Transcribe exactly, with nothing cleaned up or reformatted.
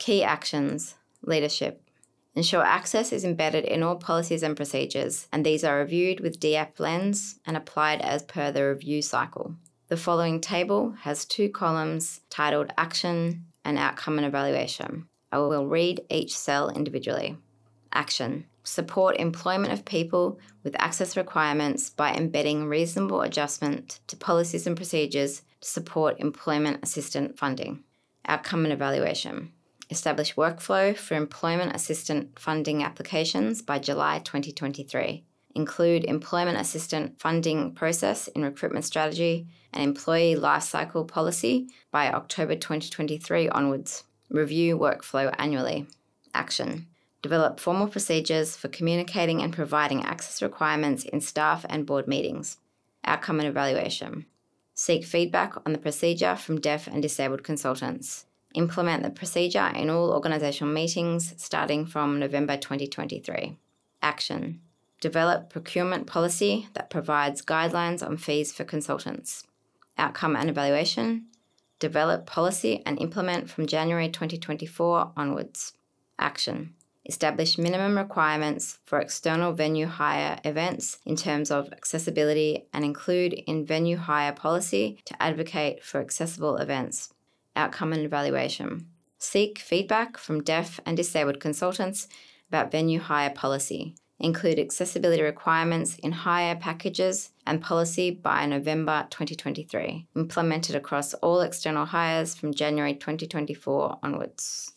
Key actions. Leadership. Ensure access is embedded in all policies and procedures, and these are reviewed with D A P lens and applied as per the review cycle. The following table has two columns titled Action and Outcome and Evaluation. I will read each cell individually. Action. Support employment of people with access requirements by embedding reasonable adjustment to policies and procedures to support employment assistant funding. Outcome and Evaluation. Establish workflow for employment assistant funding applications by July twenty twenty-three. Include employment assistant funding process in recruitment strategy and employee lifecycle policy by October twenty twenty-three onwards. Review workflow annually. Action. Develop formal procedures for communicating and providing access requirements in staff and board meetings. Outcome and Evaluation. Seek feedback on the procedure from deaf and disabled consultants. Implement the procedure in all organisational meetings starting from November twenty twenty-three. Action. Develop procurement policy that provides guidelines on fees for consultants. Outcome and Evaluation. Develop policy and implement from January twenty twenty-four onwards. Action. Establish minimum requirements for external venue hire events in terms of accessibility and include in venue hire policy to advocate for accessible events. Outcome and Evaluation. Seek feedback from deaf and disabled consultants about venue hire policy. Include accessibility requirements in hire packages and policy by November twenty twenty-three. Implemented across all external hires from January twenty twenty-four onwards.